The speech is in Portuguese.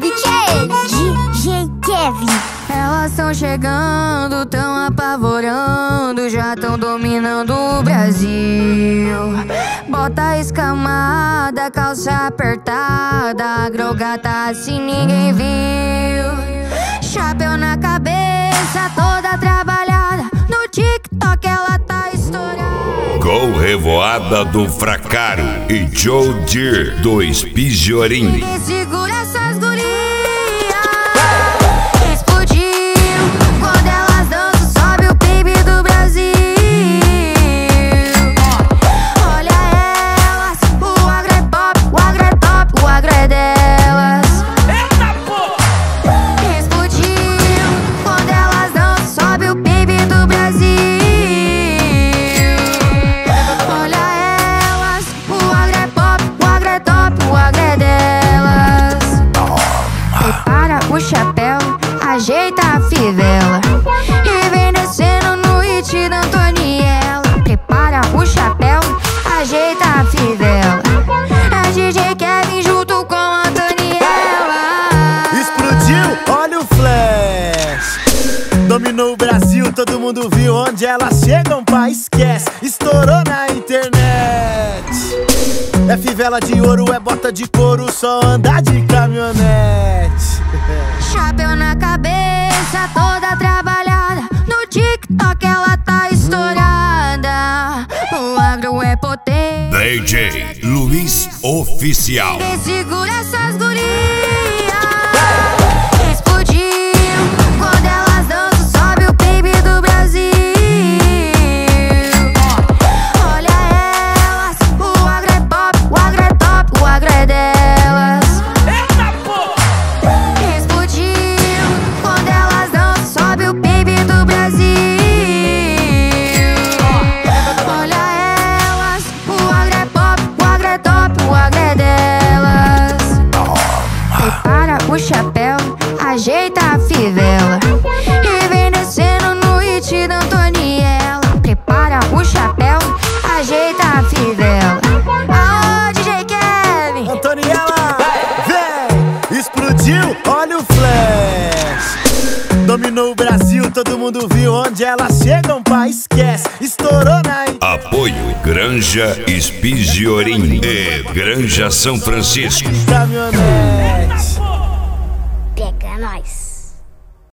beat é DJ Kevin. Elas tão chegando, tão apavorando, já tão dominando o Brasil. Bota escamada, calça apertada, a droga tá assim ninguém viu. Chapéu na cabeça, toda trabalhada, no TikTok ela tá estourada. Com Revoada do Fracaro e Joe Deere do Espigiorim. Ninguém segura essas gurias. O chapéu, ajeita a fivela e vem descendo no hit da Antoniela. Prepara o chapéu, ajeita a fivela. É DJ Kevin junto com a Antoniela. Explodiu, olha o flash. Dominou o Brasil, todo mundo viu. Onde elas chegam, pai, esquece. Estourou na internet. É fivela de ouro, é bota de couro, só anda de caminhonete. Chapéu na cabeça, toda trabalhada, no TikTok ela tá estourada. O agro é potente. DJ Luiz Oficial. Quem segura essas gurias? Explodiu quando elas dançam, sobe o PIB do Brasil. Olha elas, o agro é pop, o agro é top, o agro é delas. Eita porra! Explodiu quando elas dançam, sobe o PIB do Brasil. Olha elas, o agro é pop, o agro é top, o agro é delas. Prepara o chapéu, ajeita a fivela e vem descendo no hit da Antoniela. Prepara o chapéu, ajeita a fivela. Aô, DJ Kevin! Antoniela, vem! Explodiu, olha o flash. Dominou o Brasil, todo mundo viu. Onde elas chegam, pai, esquece. Estourou na internet. Apoio Granja Espigiorim e Granja São Francisco. Caminhonete. Pega nós.